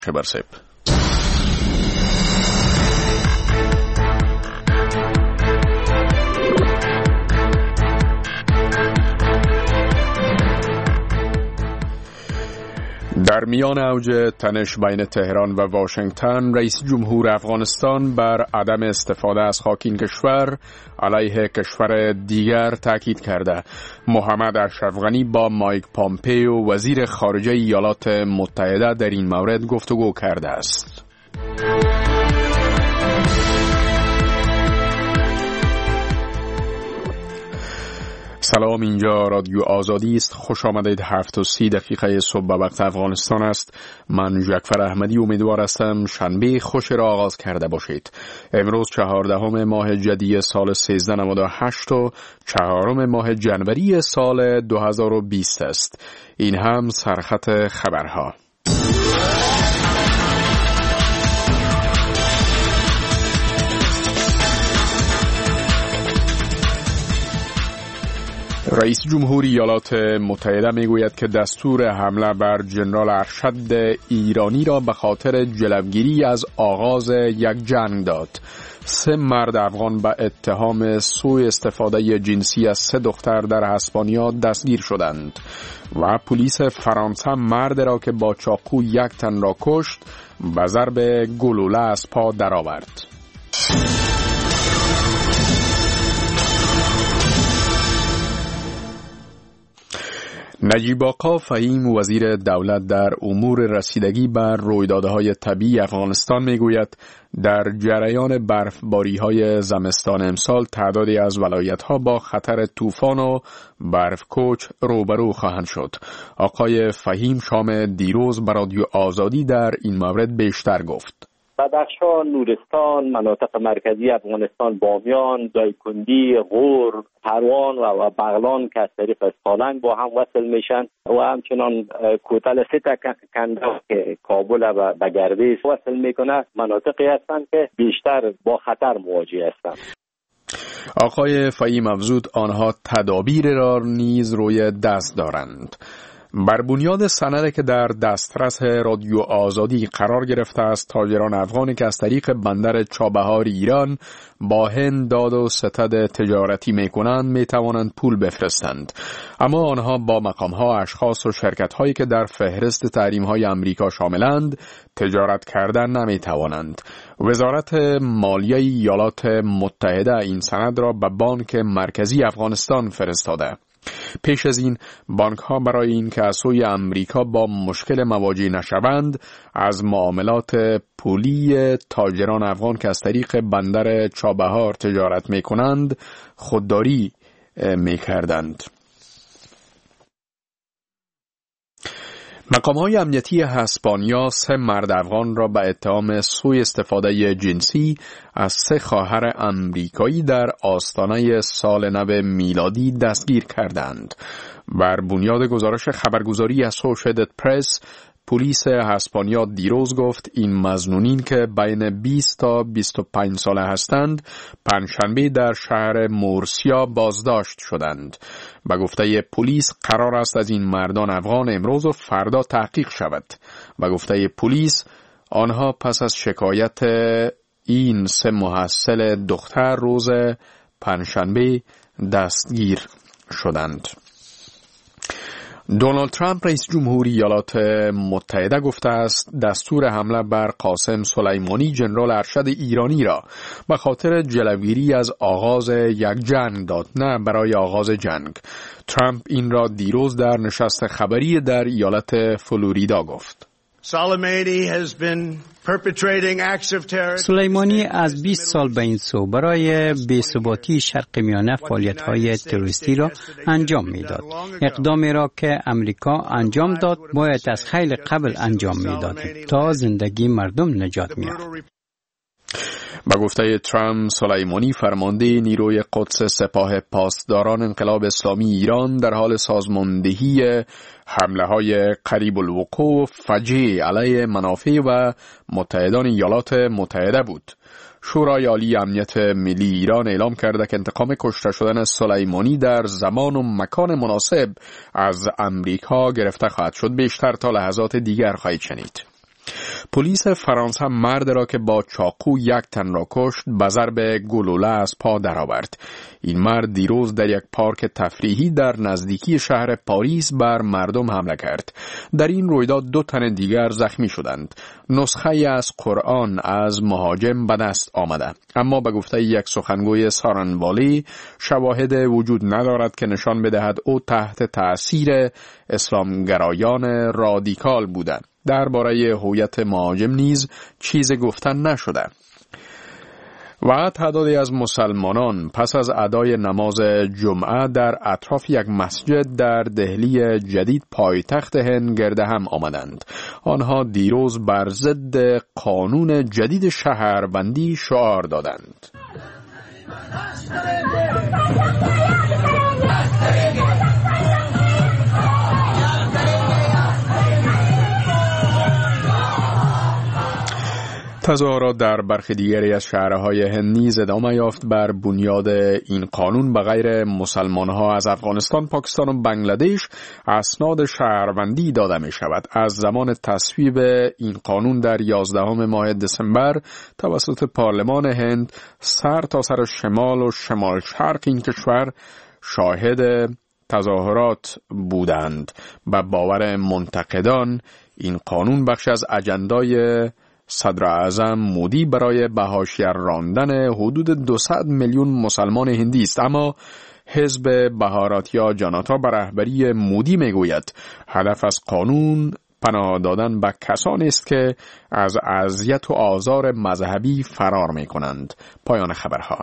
برسب. در میان اوج تنش بین تهران و واشنگتن، رئیس جمهور افغانستان بر عدم استفاده از خاک این کشور علیه کشور دیگر تاکید کرده. محمد اشرف غنی با مایک پامپئو وزیر خارجه ایالات متحده در این مورد گفتگو کرده است. سلام، اینجا رادیو آزادی است. خوش آمدید. 7:30 صبح به وقت افغانستان است. من جعفر احمدی امیدوار هستم شنبه خوش را آغاز کرده باشید. امروز 14 ماه جدی سال 1398 و 4 ماه جنوری سال 2020 است. این هم سرخط خبرها. رئیس جمهور ایالات متحده میگوید که دستور حمله بر جنرال ارشد ایرانی را به خاطر جلوگیری از آغاز یک جنگ داد. 3 مرد افغان به اتهام سوء استفاده جنسی از 3 دختر در اسپانیا دستگیر شدند و پلیس فرانسه مرد را که با چاقو یک تن را کشت به ضرب گلوله از پا درآورد. نجیب آقا فهیم وزیر دولت در امور رسیدگی بر رویدادهای طبیعی افغانستان میگوید در جریان برفباری‌های زمستان امسال تعدادی از ولایت‌ها با خطر طوفان و برفکوچ روبرو خواهند شد. آقای فهیم شام دیروز به رادیو آزادی در این مورد بیشتر گفت. بدخشان، نورستان، مناطق مرکزی افغانستان، بامیان، دایکندی، غور، پروان و بغلان که از طریق سالنگ با هم وصل میشن و همچنان کوتل سیتا کنده که کابل به گردیز وصل میکنه مناطقی هستند که بیشتر با خطر مواجه هستند. آقای فهیم افزود آنها تدابیر را نیز روی دست دارند. بر بنیاد سندی که در دسترس رادیو آزادی قرار گرفته است، تاجران افغانی که از طریق بندر چابهار ایران با هند داد و ستد تجارتی میکنند میتوانند پول بفرستند، اما آنها با مقامها، اشخاص و شرکت‌هایی که در فهرست تحریم‌های آمریکا شاملند تجارت کردن نمیتوانند. وزارت مالیه ایالات متحده این سند را به بانک مرکزی افغانستان فرستاده. پیش از این بانک ها برای این که از سوی امریکا با مشکل مواجه نشوند از معاملات پولی تاجران افغان که از طریق بندر چابهار تجارت می کنند خودداری می کردند. مقام‌های امنیتی اسپانیا 3 مرد افغان را به اتهام سوء استفاده جنسی از 3 خواهر امریکایی در آستانه سال نو میلادی دستگیر کردند. بر بنیاد گزارش خبرگزاری اسوشییتد پرس، پلیس اسپانیا دیروز گفت این مظنونین که بین 20 تا 25 ساله هستند پنجشنبه در شهر مورسیا بازداشت شدند. به گفته پلیس قرار است از این مردان افغان امروز و فردا تحقیق شود. به گفته پلیس آنها پس از شکایت این 3 محصل دختر روز پنجشنبه دستگیر شدند. دونالد ترامپ رئیس جمهور ایالات متحده گفته است دستور حمله بر قاسم سلیمانی جنرال ارشد ایرانی را به خاطر جلوگیری از آغاز یک جنگ داد، نه برای آغاز جنگ. ترامپ این را دیروز در نشست خبری در ایالت فلوریدا گفت. سلیمانی از 20 سال به این سو برای بی‌ثباتی شرق میانه فعالیت‌های تروریستی را انجام می‌داد. اقدامی را که امریکا انجام داد باید از خیلی قبل انجام می‌دادیم تا زندگی مردم نجات می‌یافت. با گفته ترامپ، سلیمانی فرمانده نیروی قدس سپاه پاسداران انقلاب اسلامی ایران در حال سازماندهی حمله‌های قریب الوقوع فجیع علیه منافع و متحدان ایالات متحده بود. شورای عالی امنیت ملی ایران اعلام کرده که انتقام کشته شدن سلیمانی در زمان و مکان مناسب از امریکا گرفته خواهد شد. بیشتر تا لحظات دیگر خواهید شنید. پلیس فرانسه مرد را که با چاقو یک تن را کشت به ضرب گلوله از پا درآورد. این مرد دیروز در یک پارک تفریحی در نزدیکی شهر پاریس بر مردم حمله کرد. در این رویداد 2 تن دیگر زخمی شدند. نسخه از قرآن از مهاجم به دست آمده، اما به گفته یک سخنگوی سارنوالی شواهد وجود ندارد که نشان بدهد او تحت تأثیر اسلامگرایان رادیکال بوده. درباره هویت مهاجم نیز چیز گفتن نشده. و تعدادی از مسلمانان پس از ادای نماز جمعه در اطراف یک مسجد در دهلی جدید پایتخت هند گرد هم آمدند. آنها دیروز بر ضد قانون جدید شهروندی شعار دادند. تظاهرات در برخی دیگری از شهرهای هند نیز ادامه یافت. بر بنیاد این قانون به غیر مسلمانها از افغانستان، پاکستان و بنگلادش اسناد شهروندی داده می شود. از زمان تصویب این قانون در 11 ماه دسامبر توسط پارلمان هند، سر تا سر شمال و شمال شرق این کشور شاهد تظاهرات بودند. به باور منتقدان این قانون بخش از اجندای صدر اعظم مودی برای به حاشیه راندن حدود 200 میلیون مسلمان هندی است. اما حزب بهاراتیا جنتا به رهبری مودی میگوید هدف از قانون پناه دادن به کسانی است که از اذیت و آزار مذهبی فرار میکنند. پایان خبرها.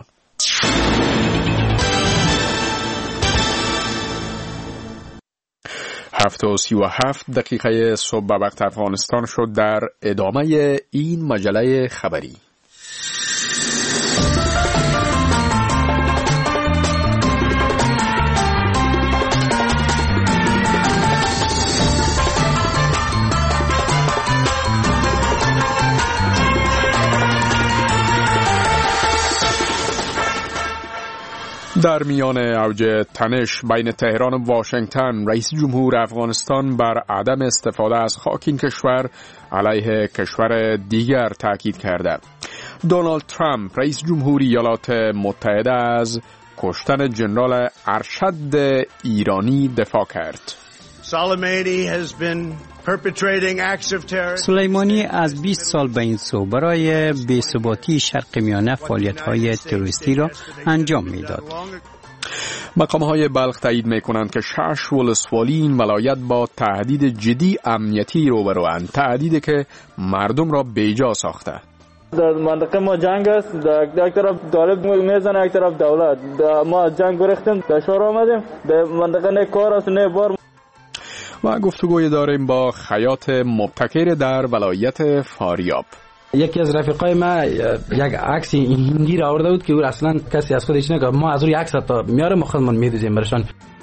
7:37 صبح به وقت افغانستان شد. در ادامه این مجله خبری در میان اوج تنش بین تهران و واشنگتن، رئیس جمهور افغانستان بر عدم استفاده از خاک این کشور علیه کشور دیگر تاکید کرده. دونالد ترامپ رئیس جمهوری ایالات متحده از کشتن جنرال ارشد ایرانی دفاع کرد. سلیمانی از 20 سال به این سو برای بی‌ثباتی شرق میانه فعالیت‌های تروریستی را انجام می‌داد. مقام‌های بلخ تایید می‌کنند که 6 ولسوالی این ولایت با تهدید جدی امنیتی روبروند، تهدیدی که مردم را بیجا ساخته. در منطقه ما جنگ است، یک طرف طالب میزنه، یک طرف دولت. ما جنگ گرفتیم، دشوار آمدیم، در منطقه نه کار است نه بار. و گفتگوی داریم با خیاط مبتکر در ولایت فاریاب. یکی از رفیقای ما یک عکس هندی را آورده بود که او اصلا کسی از خودش نگه، ما از روی عکس تا میارم خودمون میدوزیم برشان.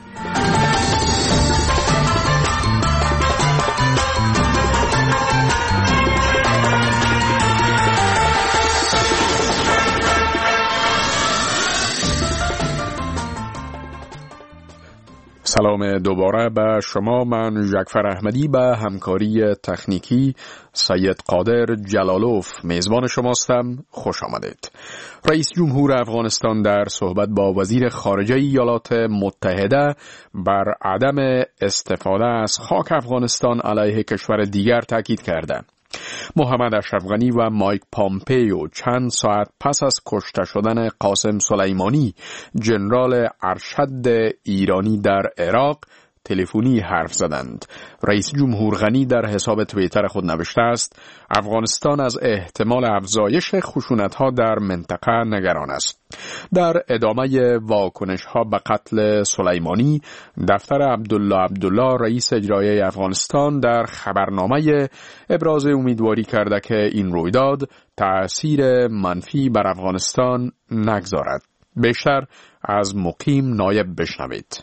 سلام دوباره به شما. من جعفر احمدی به همکاری تکنیکی سید قادر جلالوف میزبان شماستم. خوش آمدید. رئیس جمهور افغانستان در صحبت با وزیر خارجه ایالات متحده بر عدم استفاده از خاک افغانستان علیه کشور دیگر تاکید کرده. محمد اشرف غنی و مایک پامپیو چند ساعت پس از کشته شدن قاسم سلیمانی جنرال ارشد ایرانی در عراق تلفنی حرف زدند. رئیس جمهور غنی در حساب توییتر خود نوشته است افغانستان از احتمال افزایش خشونت‌ها در منطقه نگران است. در ادامه واکنش‌ها به قتل سلیمانی، دفتر عبدالله رئیس اجرایی افغانستان در خبرنامه ابراز امیدواری کرده که این رویداد تأثیر منفی بر افغانستان نگذارد. بیشتر از مقیم نایب بشنوید.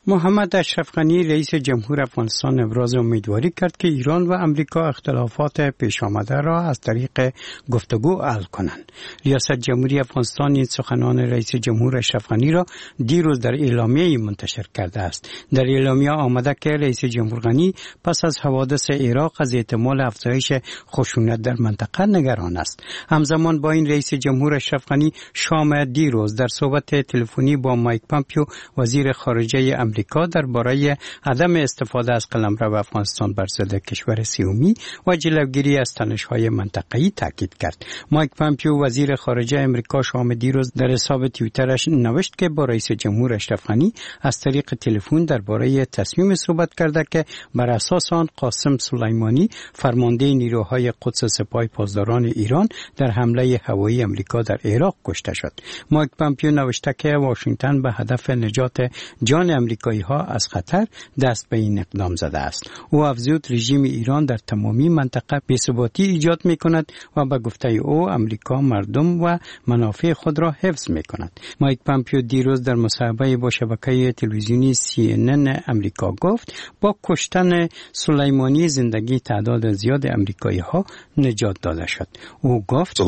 محمد اشرف غنی رئیس جمهور افغانستان ابراز امیدواری کرد که ایران و امریکا اختلافات پیش آمده را از طریق گفتگو حل کنند. ریاست جمهوری افغانستان این سخنان رئیس جمهور اشرف غنی را دیروز در اعلامیه‌ای منتشر کرده است. در اعلامیه آمده که رئیس جمهور غنی پس از حوادث عراق از احتمال افزایش خشونت در منطقه نگران است. همزمان با این رئیس جمهور اشرف غنی شام دیروز در صحبت تلفنی با مایک پامپیو وزیر خارجه امریکا درباره عدم استفاده از قلمرو افغانستان بر ضد کشور سومی و جلوگیری از تنش‌های منطقه‌ای تاکید کرد. مایک پامپیو وزیر خارجه امریکا شام دیروز در حساب توییترش نوشت که با رئیس جمهور اشرف غنی از طریق تلفن درباره تصمیم صحبت کرده که بر اساس آن قاسم سلیمانی فرمانده نیروهای قدس سپاه پاسداران ایران در حمله هوایی امریکا در عراق کشته شد. مایک پامپیو نوشته که واشنگتن به هدف نجات جان امریکایی‌ها از خطر دست به این اقدام زده است. او افزود رژیم ایران در تمامی منطقه بی‌ثباتی ایجاد می‌کند و به گفته او امریکا مردم و منافع خود را حفظ می‌کند. مایک پامپیو دیروز در مصاحبه با شبکه تلویزیونی CNN امریکا گفت با کشتن سلیمانی زندگی تعداد زیاد امریکایی‌ها نجات داده شد. او گفت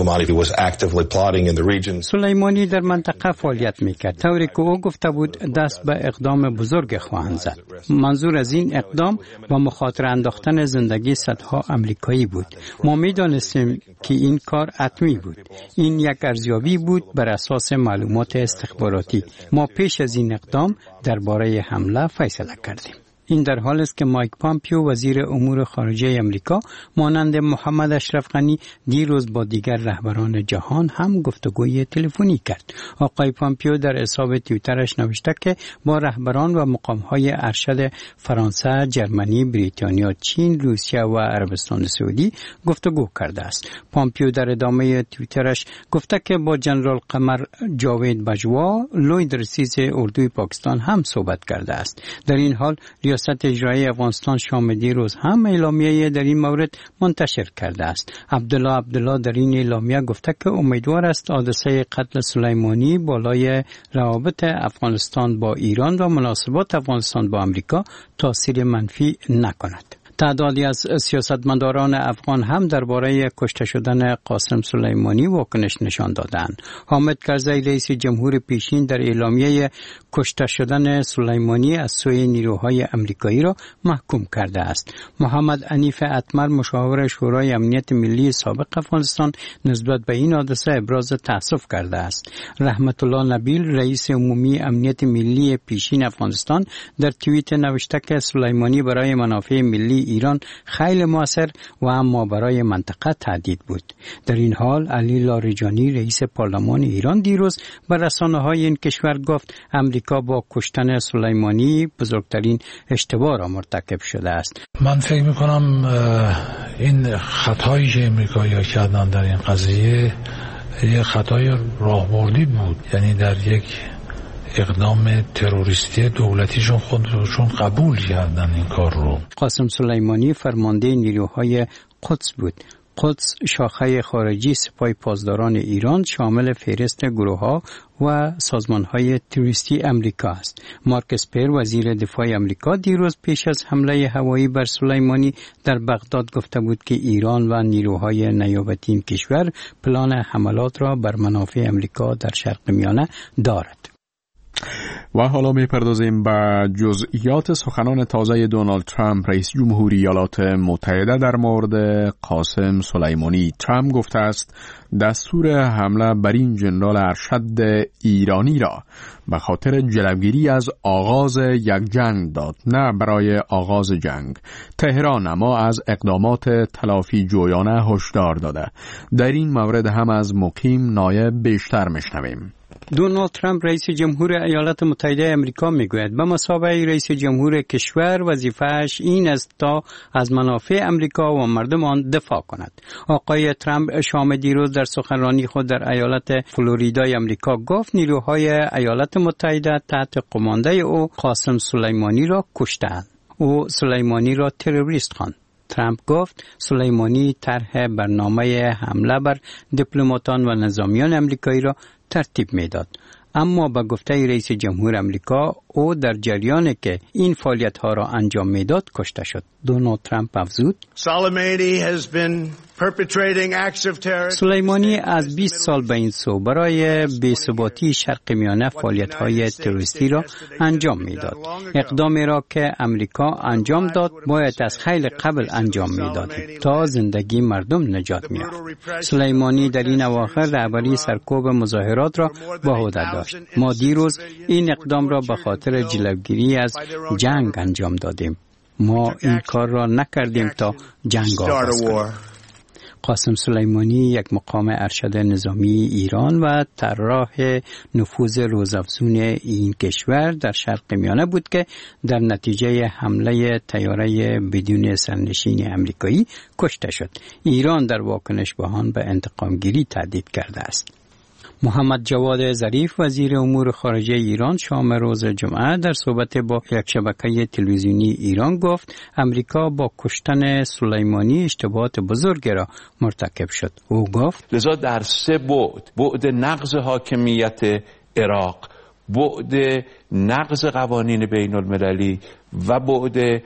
سلیمانی در منطقه فعالیت می‌کرد، طوری که او گفته بود دست به اقدام بزرگ خواهند زد. منظور از این اقدام با مخاطره انداختن زندگی صدها امریکایی بود. ما می‌دانستیم که این کار حتمی بود. این یک ارزیابی بود بر اساس معلومات استخباراتی. ما پیش از این اقدام درباره حمله فیصله کردیم. این در حالی است که مایک پامپیو وزیر امور خارجه امریکا مانند محمد اشرف غنی دیروز با دیگر رهبران جهان هم گفتگوی تلفنی کرد. آقای پامپیو در حساب توییترش نوشته که با رهبران و مقام‌های ارشد فرانسه، جرمنی، بریتانیا، چین، روسیه و عربستان سعودی گفتگو کرده است. پامپیو در ادامه توییترش گفته که با جنرال قمر جاوید بجوا لوی درسیز اردوی پاکستان هم صحبت کرده است. در این حال ریاست اجرایی افغانستان شام دیروز هم اعلامیه در این مورد منتشر کرده است. عبدالله در این اعلامیه گفته که امیدوار است حادثه قتل سلیمانی بالای روابط افغانستان با ایران و مناسبات افغانستان با امریکا تاثیر منفی نکند. تعدادی از سیاستمداران افغان هم درباره کشته شدن قاسم سلیمانی واکنش نشان دادند. حامد کرزی رئیس جمهور پیشین در اعلامیه کشته شدن سلیمانی از سوی نیروهای امریکایی را محکوم کرده است. محمد حنیف اتمر مشاور شورای امنیت ملی سابق افغانستان نسبت به این حادثه ابراز تأسف کرده است. رحمت الله نبیل رئیس عمومی امنیت ملی پیشین افغانستان در توییت نوشته که سلیمانی برای منافع ملی ایران خیلی موثر و اما برای منطقه تهدید بود. در این حال علی لاریجانی رئیس پارلمان ایران دیروز به رسانه‌های این کشور گفت امریکا با کشتن سلیمانی بزرگترین اشتباه را مرتکب شده است. من فکر می‌کنم این خطایی که امریکایی‌ها کردن در این قضیه یک خطای راهبردی بود، یعنی در یک اقدام تروریستی دولتیشون خودشون قبول کردن این کار رو. قاسم سلیمانی فرمانده نیروهای قدس بود. قدس شاخه خارجی سپاه پاسداران ایران شامل فهرست گروه‌ها و سازمان‌های تروریستی امریکا است. مارک اسپر وزیر دفاع امریکا دیروز پیش از حمله هوایی بر سلیمانی در بغداد گفته بود که ایران و نیروهای نیابتی این کشور پلان حملات را بر منافع امریکا در شرق میانه دارد. و حالا می‌پردازیم به جزئیات سخنان تازه دونالد ترامپ رئیس جمهوری ایالات متحده در مورد قاسم سلیمانی. ترامپ گفته است دستور حمله بر این جنرال ارشد ایرانی را به خاطر جلوگیری از آغاز یک جنگ داد، نه برای آغاز جنگ. تهران اما از اقدامات تلافی جویانه هشدار داده. در این مورد هم از مقیم نایب بیشتر میشنویم. دونالد ترامپ رئیس جمهور ایالات متحده آمریکا میگوید به مثابه رئیس جمهور کشور وظیفه‌اش این است تا از منافع آمریکا و مردم آن دفاع کند. آقای ترامپ شام دیروز در سخنرانی خود در ایالت فلوریدای آمریکا گفت نیروهای ایالات متحده تحت قمانده او قاسم سلیمانی را کشتند. او سلیمانی را تروریست خواند. ترامپ گفت سلیمانی طرح برنامه حمله بر دیپلماتان و نظامیان آمریکایی را ترتیب میداد. اما به گفته رئیس جمهور امریکا او در جریان که این فعالیت‌ها را انجام میداد کشته شد. دونالد ترامپ افزود: سلیمانی از 20 سال به این سو برای بی‌ثباتی شرق میانه فعالیت‌های تروریستی را انجام میداد. اقدامی را که امریکا انجام داد باید از خیلی قبل انجام میدادیم تا زندگی مردم نجات می‌یافت. سلیمانی در این اواخر رهبری سرکوب مظاهرات را به عهده داشت. ما دیروز این اقدام را به خاطر جلوگیری از جنگ انجام دادیم. ما این کار را نکردیم تا جنگ آغاز کنیم. قاسم سلیمانی یک مقام ارشد نظامی ایران و طراح نفوذ روزافزون این کشور در شرق میانه بود که در نتیجه حمله طیاره بدون سرنشین امریکایی کشته شد. ایران در واکنش به آن به انتقامگیری تهدید کرده است. محمد جواد ظریف وزیر امور خارجه ایران شام روز جمعه در صحبت با یک شبکه تلویزیونی ایران گفت امریکا با کشتن سلیمانی اشتباهات بزرگی را مرتکب شد. او گفت لذا در 3 بعد نقض حاکمیت عراق، بعد نقض قوانین بین المللی و بعد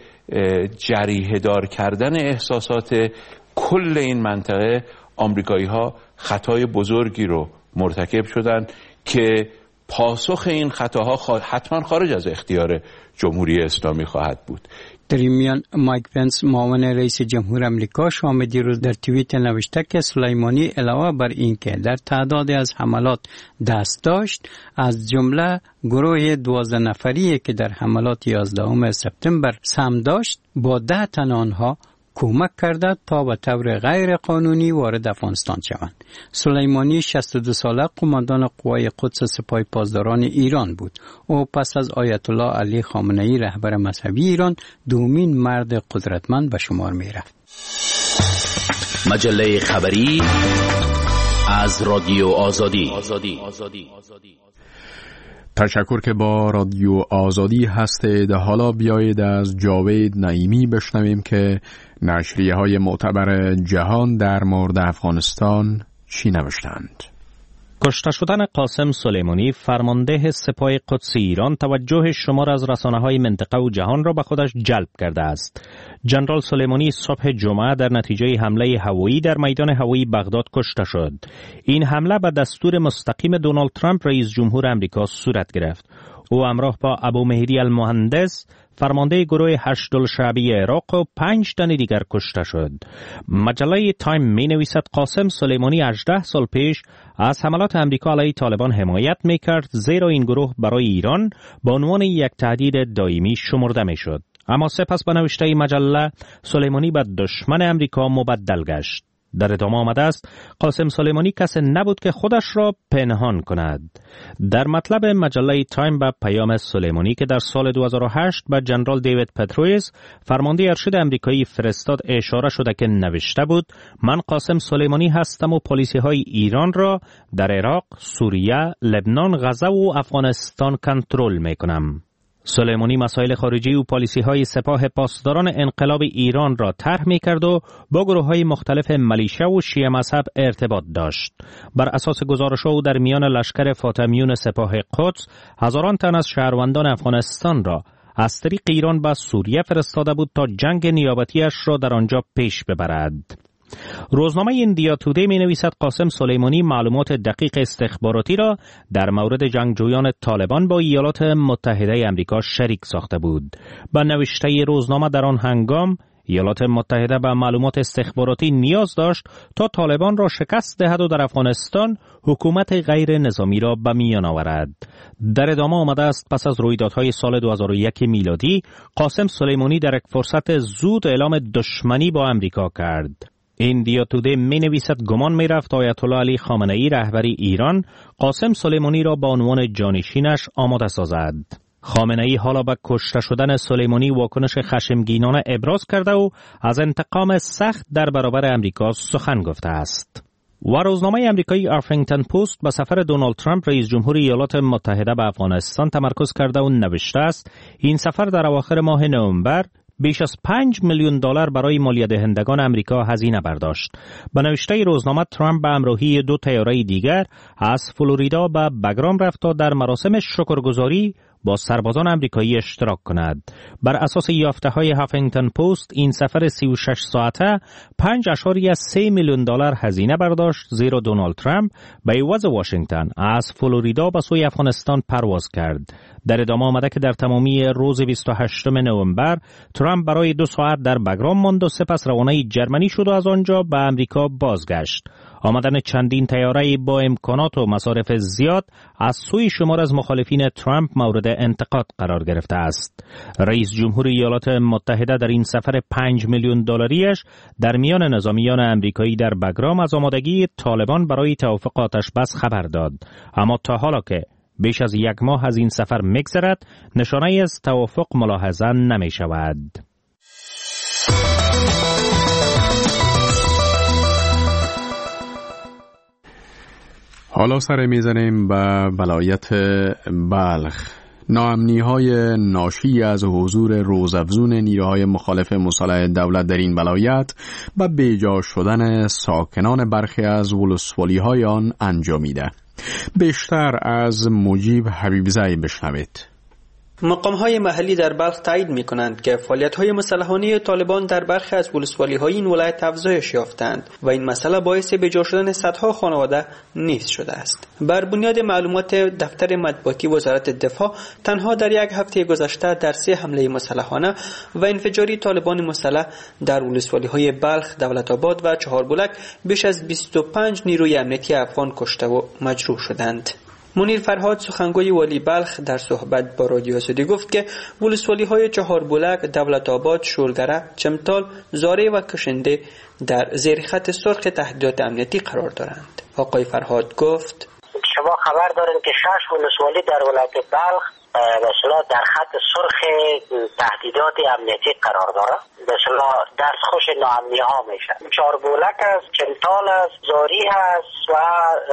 جریحه دار کردن احساسات کل این منطقه، آمریکایی ها خطای بزرگی رو مرتکب شدن که پاسخ این خطاها حتما خارج از اختیار جمهوری اسلامی خواهد بود. در این میان مایک پنس معاون رئیس جمهور امریکا شام دیروز در توییت نوشته که سلیمانی علاوه بر این که در تعدادی از حملات دست داشت، از جمله گروه 12 نفری که در حملات 11 سپتامبر سهم داشت با 10 تن آنها کمک کرده تا به طور غیر قانونی وارد افغانستان شوند. سلیمانی 62 ساله قماندان قوای قدس سپاه پاسداران ایران بود. او پس از آیت الله علی خامنه‌ای رهبر مذهبی ایران دومین مرد قدرتمند به شمار می رفت. مجله خبری از رادیو آزادی. تشکر که با رادیو آزادی هستید. حالا بیایید از جاوید نعیمی بشنویم که نشریه های معتبر جهان در مورد افغانستان چی نوشتند. کشته شدن قاسم سلیمانی فرمانده سپاه قدس ایران توجه شمار از رسانه‌های منطقه و جهان را به خودش جلب کرده است. جنرال سلیمانی صبح جمعه در نتیجه حمله هوایی در میدان هوایی بغداد کشته شد. این حمله به دستور مستقیم دونالد ترامپ رئیس جمهور آمریکا صورت گرفت. او همراه با ابو مهدی المهندس فرمانده گروه هشت‌الشعبی عراق و 5 تن دیگر کشته شد. مجله تایم می نویسد قاسم سلیمانی 18 سال پیش از حملات امریکا علیه طالبان حمایت می کرد، زیرا این گروه برای ایران به عنوان یک تهدید دائمی شمرده می شد. اما سپس به نوشته مجله سلیمانی به دشمن امریکا مبدل گشت. در ادامه آمده است قاسم سلیمانی کسی نبود که خودش را پنهان کند. در مطلب مجله تایم به پیام سلیمانی که در سال 2008 به جنرال دیوید پترویس فرمانده ارشد امریکایی فرستاد اشاره شده که نوشته بود من قاسم سلیمانی هستم و پلیسی های ایران را در عراق، سوریه، لبنان، غزه و افغانستان کنترل می کنم. سلیمانی مسائل خارجی و پالیسی‌های سپاه پاسداران انقلاب ایران را طرح می‌کرد و با گروه‌های مختلف ملیشه و شیعه مذهب ارتباط داشت. بر اساس گزارش‌ها او در میان لشکر فاطمیون سپاه قدس هزاران تن از شهروندان افغانستان را از طریق ایران به سوریه فرستاده بود تا جنگ نیابتیش را در آنجا پیش ببرد. روزنامه ایندیا تودی می نویسد قاسم سلیمانی معلومات دقیق استخباراتی را در مورد جنگجویان طالبان با ایالات متحده امریکا شریک ساخته بود. با نوشته روزنامه در آن هنگام ایالات متحده به معلومات استخباراتی نیاز داشت تا طالبان را شکست دهد و در افغانستان حکومت غیر نظامی را به میان آورد. در ادامه آمده است پس از رویدادهای سال 2001 میلادی قاسم سلیمانی در یک فرصت زود اعلام دشمنی با امریکا کرد. ایندیا تودی می نویسد گمان می رفت آیت الله علی خامنه‌ای رهبری ایران قاسم سلیمانی را به عنوان جانشینش آماده سازد. خامنه‌ای حالا به کشته شدن سلیمانی واکنش خشمگینانه ابراز کرده و از انتقام سخت در برابر امریکا سخن گفته است. و روزنامه امریکایی افرینگتن پست به سفر دونالد ترامپ رئیس جمهور ایالات متحده به افغانستان تمرکز کرده و نوشته است این سفر در اواخر ماه نوامبر بیش از 5 میلیون دلار برای مالیه دهندگان امریکا هزینه برداشت. به نوشته روزنامه ترامپ به همراهی 2 طیاره دیگر از فلوریدا به بگرام رفت تا در مراسم شکرگزاری با سربازان امریکایی اشتراک کند. بر اساس یافته‌های هافینگتون پست این سفر 36 ساعته 5.3 میلیون دلار هزینه برداشت، زیرا دونالد ترامپ به عوض واشنگتن از فلوریدا به سوی افغانستان پرواز کرد. در ادامه آمده که در تمامی روز 28 نوامبر ترامپ برای 2 ساعت در بگرام ماند و سپس روانه جرمنی شد و از آنجا به امریکا بازگشت. آمدن چندین طیاره با امکانات و مصارف زیاد از سوی شمار از مخالفین ترامپ مورد انتقاد قرار گرفته است. رئیس جمهور ایالات متحده در این سفر 5 میلیون دلاریش در میان نظامیان امریکایی در بگرام از آمادگی طالبان برای توافق آتش‌بس خبر داد، اما تا حالا که بیش از 1 ماه از این سفر می‌گذرد نشانه‌ای از توافق ملاحظه نمی‌شود. حالا سر میزنیم به ولایت بلخ. ناامنی‌های ناشی از حضور روزافزون نیروهای مخالف مسلح دولت در این ولایت و بیجا شدن ساکنان برخی از ولسوالی‌های آن انجامیده. بیشتر از مجیب حبیبزی بشنوید. مقام‌های محلی در بلخ تایید می‌کنند که فعالیت‌های مسلحانه طالبان در برخی از ولسوالی‌های این ولایت افزایش یافتند و این مسئله باعث بجا شدن صدها خانواده نیست شده است. بر بنیاد معلومات دفتر مطبوعاتی وزارت دفاع، تنها در 1 هفته گذشته در 3 حمله مسلحانه و انفجاری طالبان مسلح در ولسوالی‌های بلخ، دولت‌آباد و چهاربلک بیش از 25 نیروی امنیتی افغان کشته و مجروح شدند. منیر فرهاد سخنگوی والی بلخ در صحبت با رادیو آزادی گفت که ولسوالی‌های چهاربلک، دولت‌آباد، شولگره، چمتال، زاره و کشنده در زیر خط سرخ تهدیدات امنیتی قرار دارند. آقای فرهاد گفت: شما خبر دارید که 6 ولسوالی در ولایت بلخ مثلا در خط سرخ تهدیدات امنیتی قرار داره. مثلا دستخوش ناامنی ها میشن. چهاربلک است، چمتال است، زاری هست و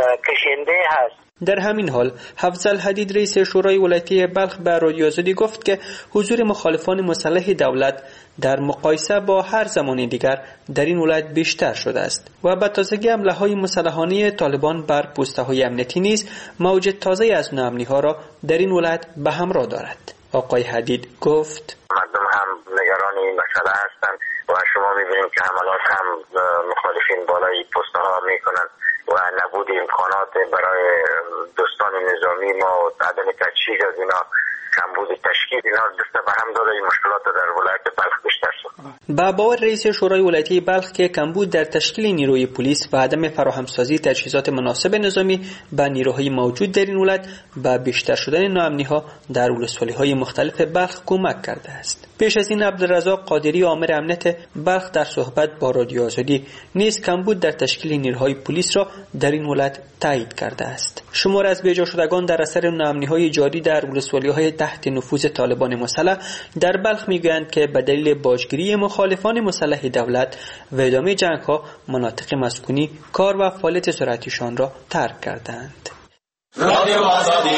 کشنده هست. در همین حال حفظ الحدید رئیس شورای ولایتی بلخ به رادیو آزادی گفت که حضور مخالفان مسلح دولت در مقایسه با هر زمان دیگر در این ولایت بیشتر شده است و به تازگی حمله‌های مسلحانه طالبان بر پست‌های امنیتی نیز موج تازه از ناامنی‌ها را در این ولایت به همراه دارد. آقای حدید گفت: مردم هم نگران این مسئله هستند و شما می‌بینید که حملات هم مخالفین بالای پست‌ها می‌کنند و نبود امکانات برای دوستان نظامی ما و عدم تجهیز از اینا، کمبود تشکیل اینا دست به هم داره این مشکلات در ولایت بلخ بیشتر شد. با باور رئیس شورای ولایتی بلخ که کمبود در تشکیل نیروی پلیس و عدم فراهمسازی تجهیزات مناسب نظامی به نیروهای موجود در این ولایت به بیشتر شدن ناامنی‌ها در ولسوالی‌های مختلف بلخ کمک کرده است. پیش از این عبدالرزاق قادری آمر امنیت بلخ در صحبت با رادیو آزادی نیز کمبود در تشکیل نیروهای پلیس را در این ولایت تایید کرده است. شمار از بیجا شدگان در اثر ناامنی‌های جاری در ولسوالی‌های تحت نفوذ طالبان مسلح در بلخ میگویند که به دلیل باجگیری مخالفان مسلح دولت و ادامه جنگ‌ها مناطق مسکونی کار و فعالیت زراعتیشان را ترک کردند. رادیو آزادی.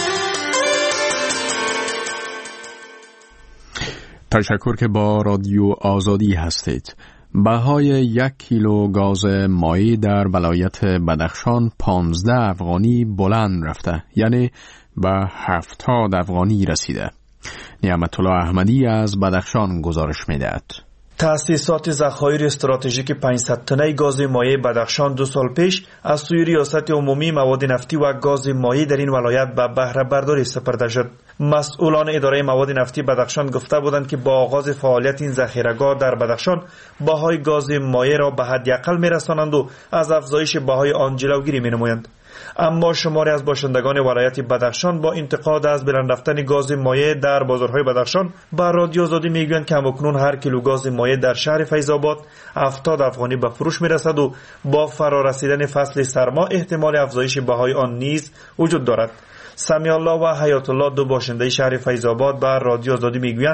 تشکر که با رادیو آزادی هستید. بهای 1 کیلو گاز مایع در ولایت بدخشان 15 افغانی بلند رفته، یعنی به 70 افغانی رسیده. نعمت الله احمدی از بدخشان گزارش می‌دهد. تأسیسات ذخایر استراتژیک 500 تنه گاز مایع بدخشان 2 سال پیش از سوی ریاست عمومی مواد نفتی و گاز مایع در این ولایت به بهره برداری سپرده شد. مسئولان اداره مواد نفتی بدخشان گفته بودند که با آغاز فعالیت این ذخیره‌گاه در بدخشان بهای گاز مایع را به حداقل می‌رسانند و از افزایش بهای آن جلوگیری می‌نمایند. اما شماری از باشندگان ولایت بدخشان با انتقاد از بلند رفتن گاز مایع در بازارهای بدخشان بر رادیو آزادی میگویند که همکنون هر کیلو گاز مایع در شهر فیض‌آباد 70 افغانی به فروش میرسد و با فرارسیدن فصل سرما احتمال افزایش بهای آن نیز وجود دارد. سمیع الله و حیات الله 2 باشنده شهر فیض‌آباد بر رادیو آزادی میگویند: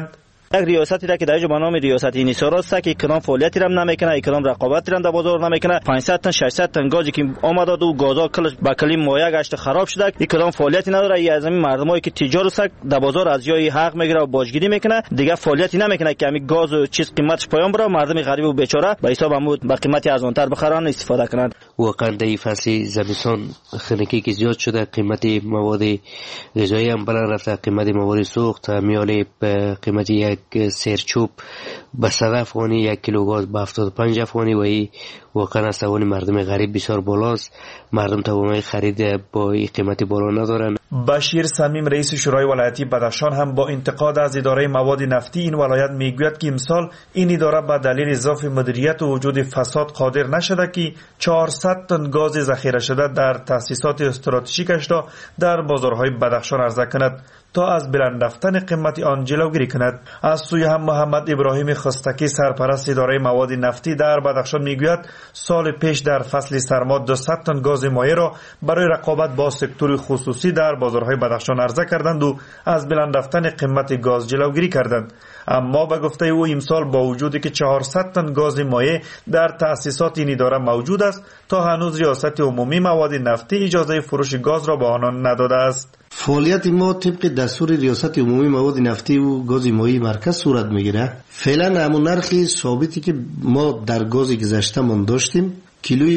یک ریاستی را که در به نام ریاست انحصار است که کدام فعالیتی را نمیکنه، کدام رقابتی را در بازار نمیکنه. 500 تن 600 تن گازی که آمده و گازا کلش با کلیم مایع گشت خراب شده، این کدام فعالیتی نداره. ای از این مردمایی که تجار است در بازار از جای حق میگیره و باجگیری میکنه، دیگه فعالیتی نمیکنه که همین گاز و چیز قیمتش پایان بره، مردم غریب و بیچاره به حساب عمود با قیمت ارزانتر بخرن استفاده کنند. واقعا در فصل زمستان خنکی که زیاد شده، قیمت مواد غذایی هم بالا رفته، قیمت مواد سوخت میاله به قیمت یک سرچوب به 100 افغانی، 1 کیلو گاز به 75 افغانی و این واقعا از توان مردم غریب بسیار بالاست. مردم توانایی خرید با این قیمت بالا ندارن. بشیر صمیم رئیس شورای ولایتی بدخشان هم با انتقاد از اداره مواد نفتی این ولایت میگوید که امسال این اداره به دلیل ضعف مدیریت و وجود فساد قادر نشده که 400 تن گاز ذخیره شده در تأسیسات استراتژیکش را در بازارهای بدخشان عرضه کند تا از بلند رفتن قیمت آن جلوگیری کند. از سوی هم محمد ابراهیم خستکی سرپرست اداره مواد نفتی در بدخشان میگوید سال پیش در فصل سرما 200 تن گاز مایع را برای رقابت با سکتور خصوصی در بازارهای بدخشان عرضه کردند و از بلند رفتن قیمت گاز جلوگیری کردند. اما به گفته او امسال با وجودی که 400 تن گاز مایع در تأسیسات این اداره موجود است، تا هنوز ریاست عمومی مواد نفتی اجازه فروش گاز را به آنان نداده است. فعالیت ما طبق دستور ریاست عمومی مواد نفتی و گاز مایع مرکز صورت میگیره. فعلا همون نرخ ثابتی که ما در گاز گذشته من داشتیم، کیلوی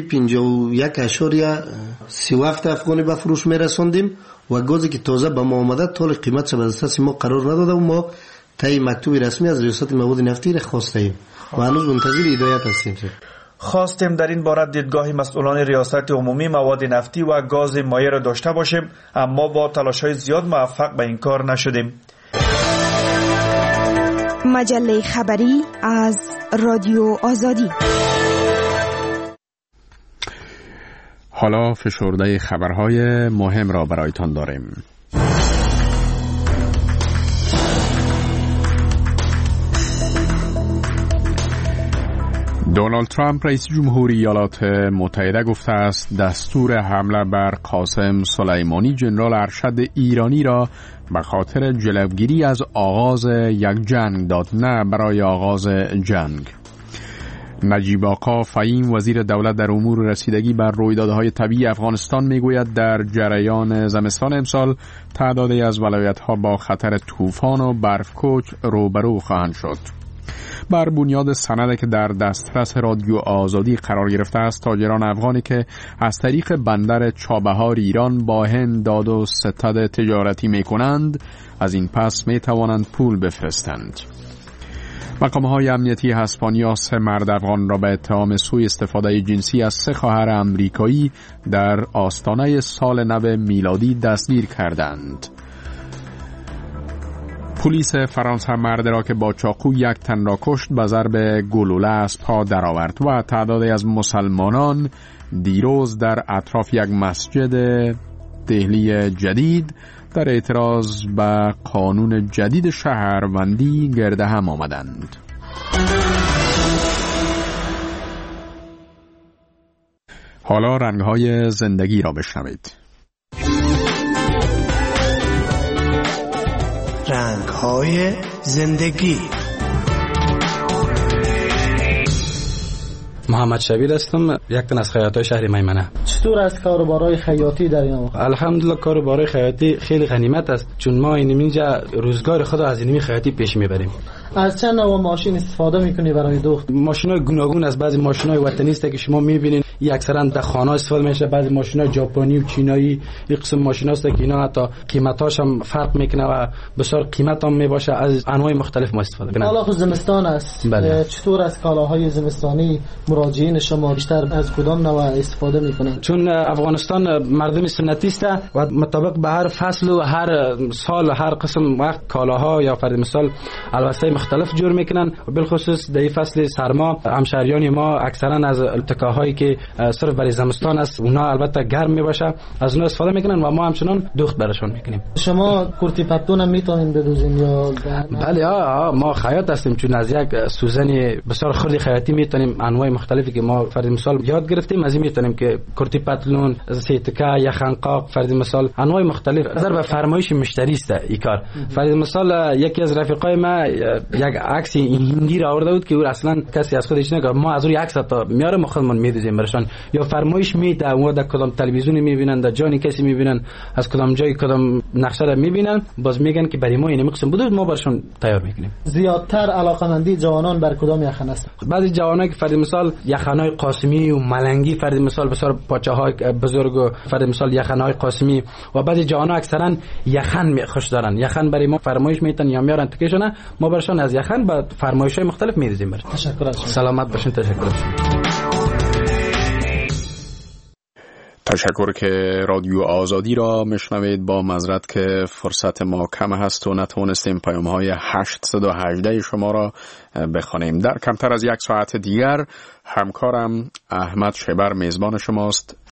51.37 افغانی به فروش میرساندیم و گازی که تازه به ما آمده تا قیمتش به دست ما قرار نداده و ما طی مکتوب رسمی از ریاست مواد نفتی را خواستیم و هنوز منتظر هدایت هستیم. خواستیم در این باره دیدگاه مسئولان ریاست عمومی مواد نفتی و گاز مایع را داشته باشیم، اما با تلاش‌های زیاد موفق به این کار نشدیم. مجله خبری از رادیو آزادی. حالا فشرده خبرهای مهم را برایتان داریم. دونالد ترامپ رئیس جمهوری ایالات متحده گفته است دستور حمله بر قاسم سلیمانی ژنرال ارشد ایرانی را به خاطر جلوگیری از آغاز یک جنگ داد، نه برای آغاز جنگ. نجیب آقا فهیم وزیر دولت در امور رسیدگی بر رویدادهای طبیعی افغانستان میگوید در جریان زمستان امسال تعدادی از ولایت‌ها با خطر طوفان و برفکوچ روبرو خواهند شد. بر بنیاد سندی که در دسترس رادیو آزادی قرار گرفته است، تاجران افغانی که از طریق بندر چابهار ایران با هند داد و ستد تجارتی می کنند، از این پس می توانند پول بفرستند. مقام‌های امنیتی اسپانیا 3 مرد افغان را به اتهام سوء استفاده جنسی از 3 خواهر امریکایی در آستانه سال نو میلادی دستگیر کردند. پلیس فرانسه مرد را که با چاقو 1 تن را کشت به ضرب گلوله از پا درآورد و تعدادی از مسلمانان دیروز در اطراف یک مسجد دهلی جدید در اعتراض به قانون جدید شهروندی گرد هم آمدند. حالا رنگ‌های زندگی را بشنوید. رنگ‌های زندگی. محمد شبیر هستم، یک تن از خیاطای شهر میمنه. چطور است کاروبارهای خیاطی در این وقت؟ الحمدلله کاروبارهای خیاطی خیلی غنیمت است، چون ما اینجا روزگار خود از این خیاطی پیش میبریم. از چند نوع ماشین استفاده میکنی برای دوخت؟ ماشینای گوناگون است. بعضی ماشینای وطنی است که شما میبینید اکثرا در خانه استفاده میشه، بعضی ماشینای ژاپنی و چینایی. این قسم ماشیناست که اینا حتی قیمتاش هم فرق میکنه و بسیار قیمت هم میباشه. از انواع مختلف ما استفاده کنیم. حالا خود زمستان است. بله. چطور از کالاهای زمستانی مراجعین شما بیشتر از کدام نوع استفاده میکنن؟ چون افغانستان مردم سنتی است و مطابق به هر فصل و هر سال هر قسم وقت کالاها یا فرض مثال البسه مختلف جور میکنن و بالخصوص در فصل سرما همشهریان ما اکثرا از التکاهایی که صرف برای زمستان است، اونا البته گرم میباشه، از اونها استفاده میکنن و ما همچنان دوخت براشون میکنیم. شما کورتی پتلون هم میتونین بدوزین یا؟ بله ما خیاط هستیم، چون از یک سوزن بسیار خردی خیاطی میتونیم انواع مختلفی که ما فرض مثال یاد گرفتیم از این میتونیم که کورتی پتلون، سیتکه، یخنقاق، فرض مثال انواع مختلف در به فرمایش مشتری است این کار. فرض مثال یکی از رفیقای ما یک عکس هندی را آورده بود که او اصلا کسی از خودش نگه، ما از روی عکس تا میاره ما خودمون میدوزیم برشان، یا فرمایش میده و در کدام تلویزیون میبینن، در جانی کسی میبینن، از کدام جای کدام نقشه را میبینن، باز میگن که برای ما این قسم بود، ما برشون تیار میکنیم. زیادتر علاقمندی جوانان بر کدام یخن است؟ بعضی جوانان که فرض مثال یخنای قاسمی و ملنگی فرض مثال بسیار پاچه‌های بزرگ و فرض مثال یخنای قاسمی، و بعضی جوانان اکثرا یخن خوش دارن، یخن برای ما فرمایش میتن یا میارن تکیشونه، ما برشان از یخن با فرمایش‌های مختلف میریزیم. تشکر. سلامت باشین. تشکر. تشکر که رادیو آزادی را میشنوید. با معذرت که فرصت ما کم هست و نتونستیم پیام‌های 818 شما را بخوانیم. در کمتر از یک ساعت دیگر همکارم احمد شبر میزبان شماست.